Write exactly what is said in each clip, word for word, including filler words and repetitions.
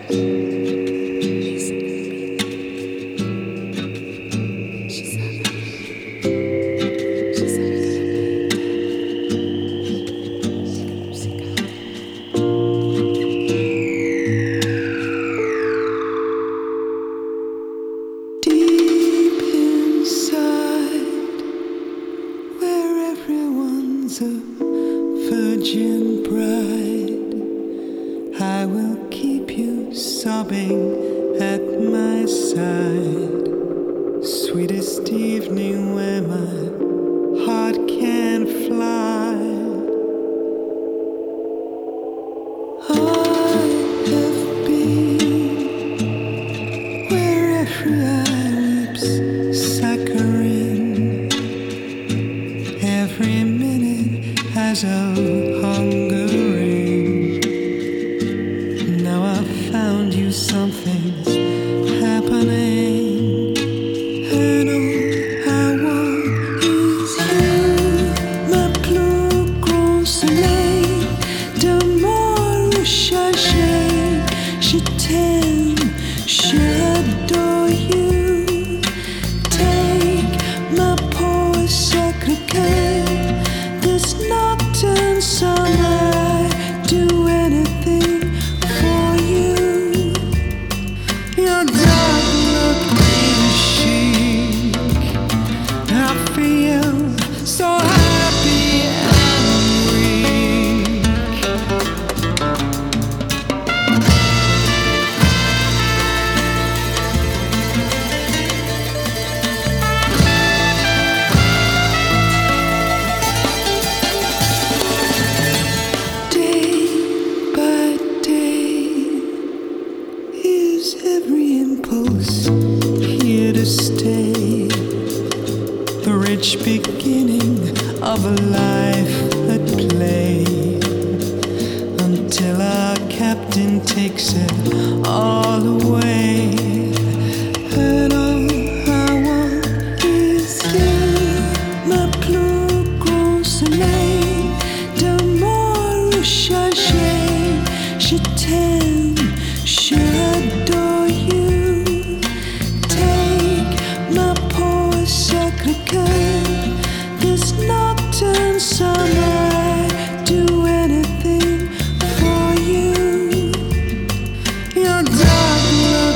a virgin bride, I will keep you sobbing at my side. Sweetest evening where my heart can fly. I have been where every eye weeps saccharine. Every minute has a hungering. Now I've found you, something's happening, and all I want is you, my plus grand soleil. D'amour cherché, je t'aime, j'adore you. Take my poor sacred cœur. This nocturne summer, I'd do anything for you. Your dark look is chic. I feel so happy and weak. Is every impulse here to stay? The rich beginning of a life at play, until our captain takes it all away. And all I want is you, my plus grand soleil. D'amour cherché, je t'aime, j'adore you. Take my poor sacred cœur. This nocturne summer, I'd do anything for you. Your dark love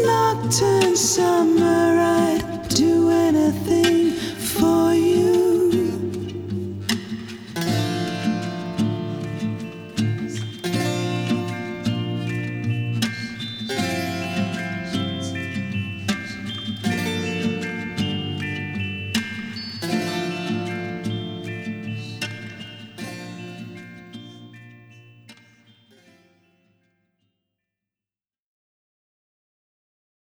nocturne summer.